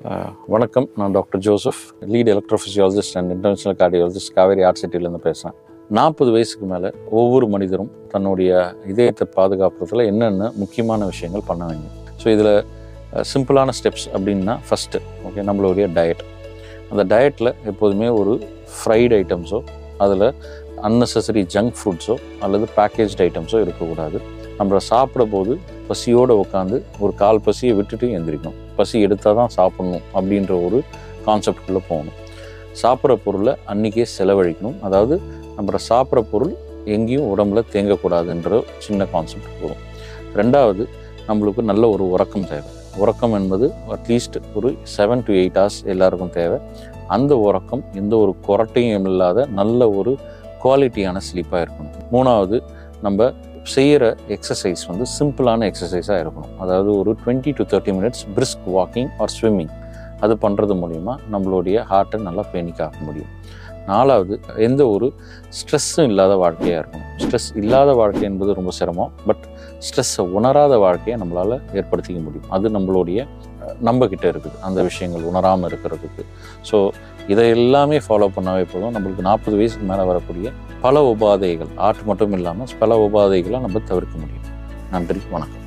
வணக்கம், நான் doctor Joseph, lead electrophysiologist and international cardiologist, Kauvery heart சிட்டிலேருந்து பேசுகிறேன். 40 வயசுக்கு மேலே ஒவ்வொரு மனிதரும் தன்னுடைய இதயத்தை பாதுகாப்புறதுல என்னென்ன முக்கியமான விஷயங்கள் பண்ண வேண்டும். ஸோ இதில் சிம்பிளான ஸ்டெப்ஸ் அப்படின்னா ஃபஸ்ட்டு நம்மளுடைய டயட். அந்த டயட்டில் எப்போதுமே ஒரு ஃப்ரைட் ஐட்டம்ஸோ அதில் அன்னெசரி ஜங்க் ஃபுட்ஸோ அல்லது பேக்கேஜ்ட் ஐட்டம்ஸோ இருக்கக்கூடாது. நம்மளை சாப்பிட போது பசியோடு உட்காந்து ஒரு கால் பசியை விட்டுட்டு எந்திரிக்கணும். பசி எடுத்தால் தான் சாப்பிட்ணும் அப்படின்ற ஒரு கான்செப்டுக்குள்ளே போகணும். சாப்பிட்ற பொருளை அன்றைக்கே செலவழிக்கணும். அதாவது நம்ம சாப்பிட்ற பொருள் எங்கேயும் உடம்புல தேங்கக்கூடாதுன்ற சின்ன கான்செப்ட் போகும். ரெண்டாவது, நம்மளுக்கு நல்ல ஒரு உறக்கம் தேவை. உறக்கம் என்பது அட்லீஸ்ட் ஒரு 7 to 8 hours எல்லாருக்கும் தேவை. அந்த உறக்கம் எந்த ஒரு குறட்டையும் இல்லாத நல்ல ஒரு குவாலிட்டியான ஸ்லீப்பாக இருக்கணும். மூணாவது, நம்ம செய்கிற எக்ஸசைஸ் சிம்பிளான எக்ஸசைஸாக இருக்கணும். அதாவது ஒரு 20 to 30 minutes brisk walking or swimming அது பண்ணுறது மூலிமா நம்மளுடைய ஹார்ட்டை நல்லா பேணி காக்க முடியும். நாலாவது, எந்த ஒரு ஸ்ட்ரெஸ்ஸும் இல்லாத வாழ்க்கையாக இருக்கணும். ஸ்ட்ரெஸ் இல்லாத வாழ்க்கை என்பது ரொம்ப சிரமம். பட் ஸ்ட்ரெஸ்ஸை உணராத வாழ்க்கையை நம்மளால் ஏற்படுத்திக்க முடியும். அது நம்மக்கிட்ட இருக்குது, அந்த விஷயங்கள் உணராமல் இருக்கிறதுக்கு. ஸோ இதை எல்லாமே ஃபாலோ பண்ணாவே போதும். நம்மளுக்கு 40 வயசுக்கு மேலே வரக்கூடிய பல உபாதைகள், ஆர்ட் மட்டும் இல்லாமல் பல உபாதைகளை நம்ம தவிர்க்க முடியும். நன்றி, வணக்கம்.